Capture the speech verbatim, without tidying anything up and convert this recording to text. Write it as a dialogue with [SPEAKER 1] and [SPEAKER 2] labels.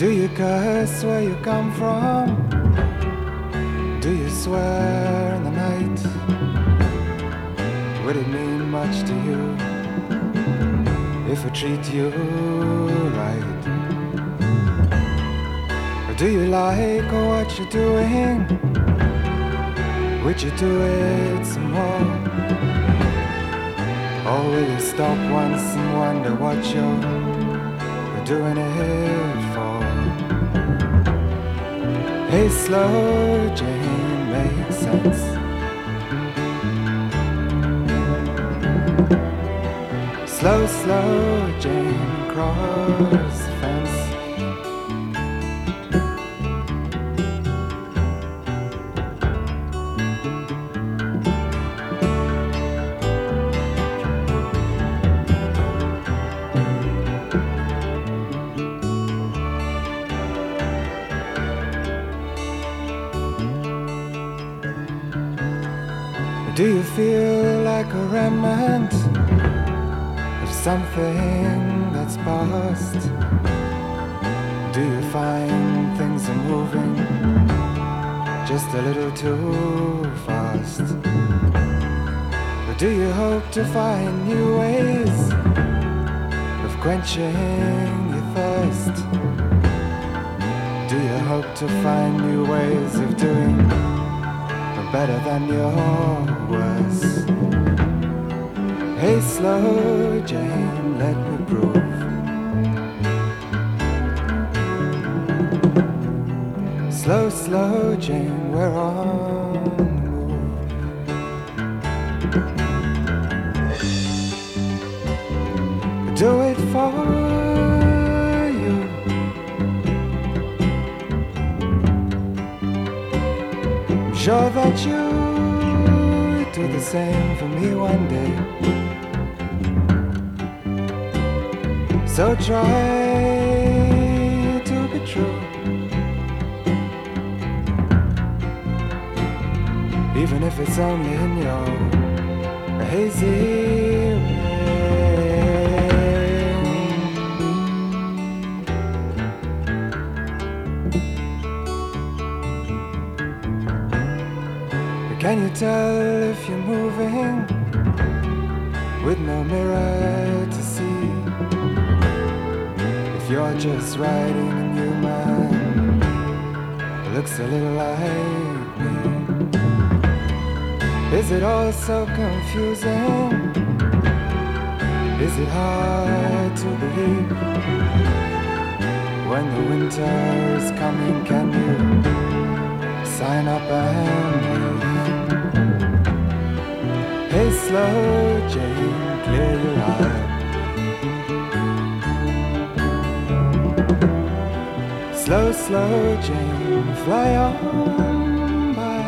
[SPEAKER 1] Do you curse where you come from? Do you swear in the night? Would it mean much to you if I treat you right? Or do you like what you're doing? Would you do it some more? Or will you stop once and wonder what you're doing it for? Hey, slow Jane, makes sense. Slow, slow Jane, cross the fence. Do you feel like a remnant of something that's past? Do you find things are moving just a little too fast? Or do you hope to find new ways of quenching your thirst? Do you hope to find new ways of doing better than your worst? Hey, slow Jane, let me prove. Slow, slow Jane, we're on the move. Do it for you. I'm sure that you do the same for me one day. So try to be true, even if it's only in your hazy rain. Can you tell if you're moving with no mirror to see? You're just riding a new man who looks a little like me. Is it all so confusing? Is it hard to believe? When the winter is coming, can you sign up and leave? Hey, slow Jane, clear your eyes. Slow, slow Jane, fly on by.